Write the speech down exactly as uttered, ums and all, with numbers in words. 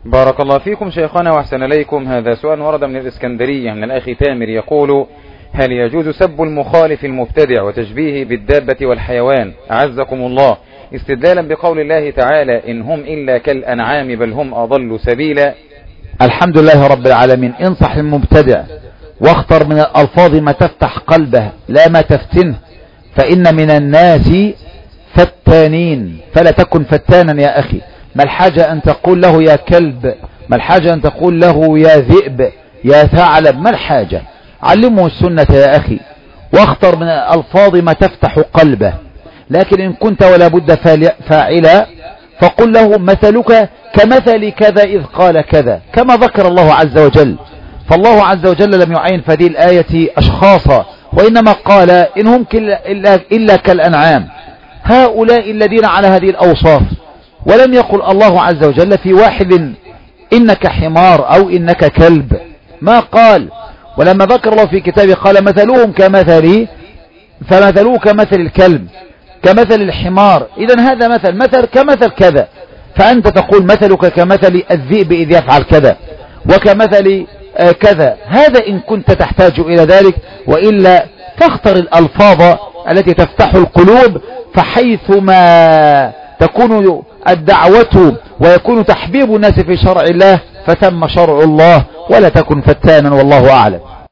بارك الله فيكم شيخنا وأحسن إليكم. هذا سؤال ورد من الإسكندرية من الأخ تامر يقول: هل يجوز سب المخالف المبتدع وتشبيهه بالدابة والحيوان أعزكم الله، استدلالا بقول الله تعالى: إن هم إلا كالأنعام بل هم أضل سبيلا؟ الحمد لله رب العالمين. انصح المبتدع واختر من الألفاظ ما تفتح قلبه لا ما تفتنه، فإن من الناس فتانين فلا تكن فتانا يا أخي. ما الحاجة أن تقول له يا كلب، ما الحاجة أن تقول له يا ذئب يا ثعلب، ما الحاجة؟ علمه السنة يا أخي واختر من الألفاظ ما تفتح قلبه. لكن إن كنت ولا بد فاعلا فقل له مثلك كمثل كذا إذ قال كذا، كما ذكر الله عز وجل. فالله عز وجل لم يعين في هذه الآية أشخاصا، وإنما قال إن هم إلا, إلا كالأنعام، هؤلاء الذين على هذه الأوصاف. ولم يقل الله عز وجل في واحد إنك حمار أو إنك كلب، ما قال. ولما ذكر الله في كتابه قال مثلهم كمثل، فمثلوه كمثل الكلب كمثل الحمار، إذن هذا مثل مثل كمثل كذا. فأنت تقول مثلك كمثل الذئب إذ يفعل كذا وكمثل آه كذا. هذا إن كنت تحتاج إلى ذلك، وإلا فاختر الألفاظ التي تفتح القلوب. فحيثما تكون الدعوة ويكون تحبيب الناس في شرع الله فثم شرع الله، ولا تكن فتانا، والله أعلم.